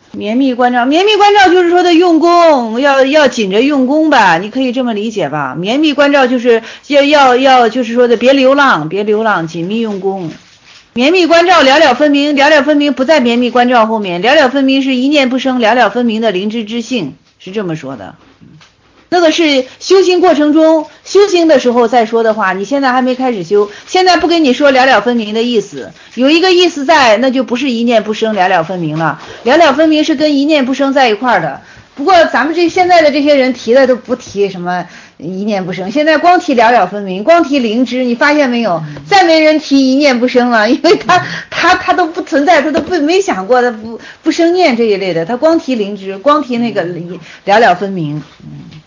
绵密关照，绵密关照就是说的用功，要紧着用功吧，你可以这么理解吧。绵密关照就是要就是说的别流浪，紧密用功。绵密关照了了分明，了了分明不在绵密关照后面，了了分明是一念不生，了了分明的灵知之性，是这么说的。那个是修行过程中，修行的时候再说的话，你现在还没开始修，现在不跟你说了了分明的意思，有一个意思在，那就不是一念不生了了分明了，了了分明是跟一念不生在一块的。不过咱们现在的这些人提的都不提什么一念不生，现在光提了了分明，光提灵知，你发现没有？再没人提一念不生了，因为他都不存在，他都没想过，他不生念这一类的，他光提灵知，光提那个了了分明。